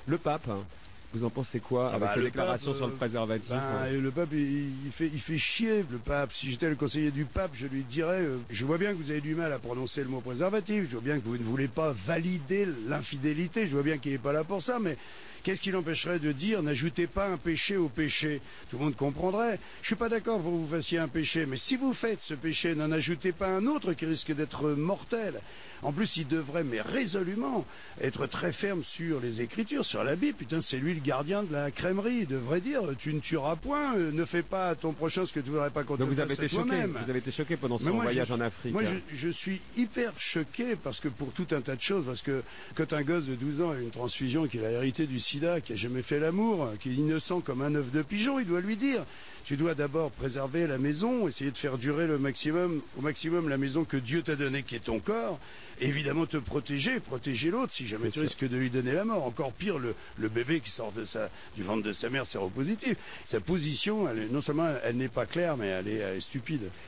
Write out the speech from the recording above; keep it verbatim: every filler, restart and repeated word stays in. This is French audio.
Le pape, hein. Vous en pensez quoi ah avec bah, ses le déclarations pape, sur le euh, préservatif? ben, hein. et le pape, il, il fait, il fait chier, le pape. Si j'étais le conseiller du pape, je lui dirais, euh, je vois bien que vous avez du mal à prononcer le mot préservatif, je vois bien que vous ne voulez pas valider l'infidélité, je vois bien qu'il n'est pas là pour ça, mais qu'est-ce qui l'empêcherait de dire, n'ajoutez pas un péché au péché? Tout le monde comprendrait. Je suis pas d'accord pour que vous fassiez un péché, mais si vous faites ce péché, n'en ajoutez pas un autre qui risque d'être mortel. En plus, il devrait, mais résolument, être très ferme sur les Écritures, sur la Bible. Putain, c'est lui le gardien de la crèmerie. Il devrait dire, tu ne tueras point, euh, ne fais pas à ton prochain ce que tu ne voudrais pas qu'on te Donc vous fasse avez à été choqué, toi-même. vous avez été choqué pendant Mais son moi, voyage je, en Afrique. Moi, hein. je, je suis hyper choqué parce que pour tout un tas de choses, parce que quand un gosse de douze ans a une transfusion, qu'il a hérité du sida, qui a jamais fait l'amour, qui est innocent comme un œuf de pigeon, il doit lui dire, tu dois d'abord préserver la maison, essayer de faire durer le maximum, au maximum la maison que Dieu t'a donnée, qui est ton corps, et évidemment te protéger, protéger l'autre si jamais tu risques de lui donner la mort. Encore pire, le, le bébé qui sort de sa, du ventre de sa mère séropositif. Sa position, elle est, non seulement elle n'est pas claire, mais elle est, elle est stupide.